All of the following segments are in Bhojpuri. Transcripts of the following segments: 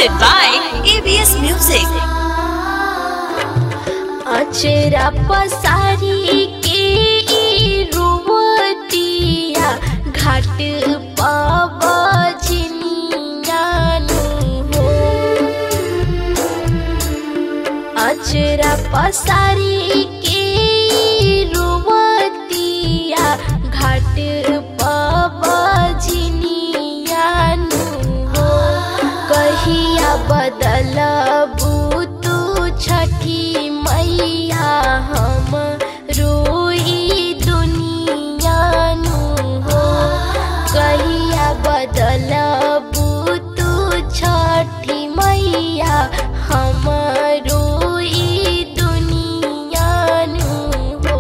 presented by ABS Music. अचरा पसारी के रुवतिया घाट पावजनियानु हो। अचरा पसारी के रुवतिया घाट पावजनियानु हो। कहिया बदलबू तू छठी मैया हम रोई दुनियानु हो। कहिया बदलबू तू छठी मैया हम रोई दुनियानु हो।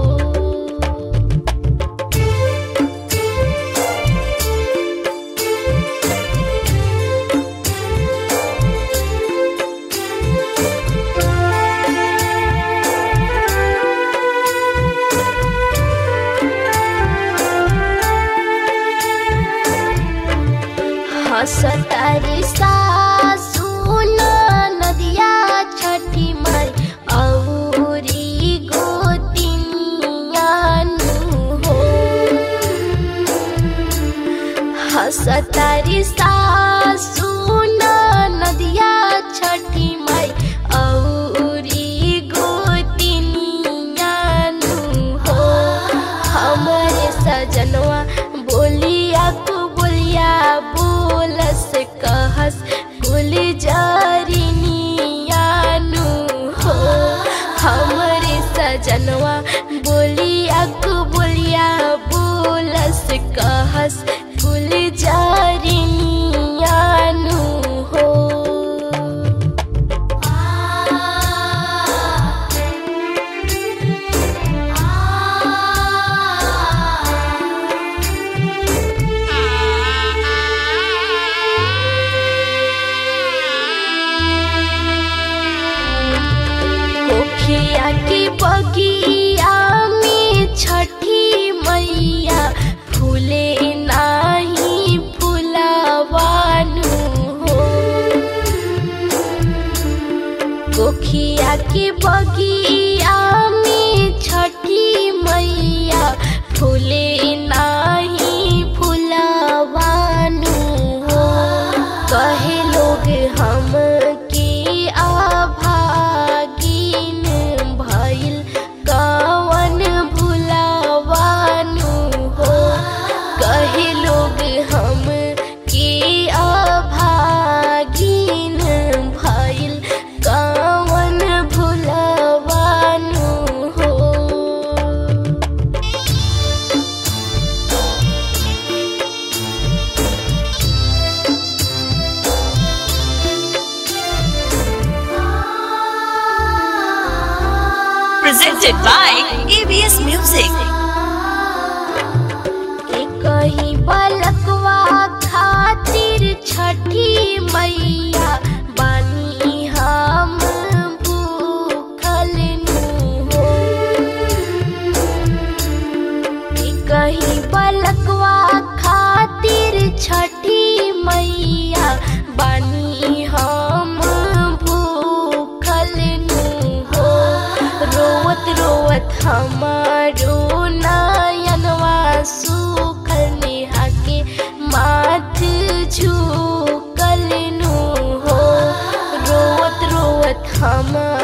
हसतारी सासु नदिया छठी माई औरी गोतिनियानु हो। हसतारी सासु नदिया छठी माई औरी गोतिनियानु हो। हमरे सजनवा बोलिया को बोलिया बोलस कहस कुल जरिनियानु हो। हमरे सजनवा बोलिया को बोलिया बोलस कहस कुल जरिनियानु हो। कोखिया की बगिया में छठी मैया फूले नाही फुलवानु हो। कोखिया की बगिया में छठी मैया फूले नाही फुलवानु हो। कहे लोग हम के अभागिन भइल कवन भुलवानु हो। कहे लोग हम के अभागिन भइल कवन भुलवानु हो। Presented by ABS Music. कहीं बलकवा खातिर छठी मैया बानी हम भूखल नु हो। कहीं बलकवा खातिर छठी मैया बानी हम भूखल नु हो। रोवत रोवत हमारो नयनवा सुखल नेहा के माथ झुकल नु हो। रोवत रोवत हम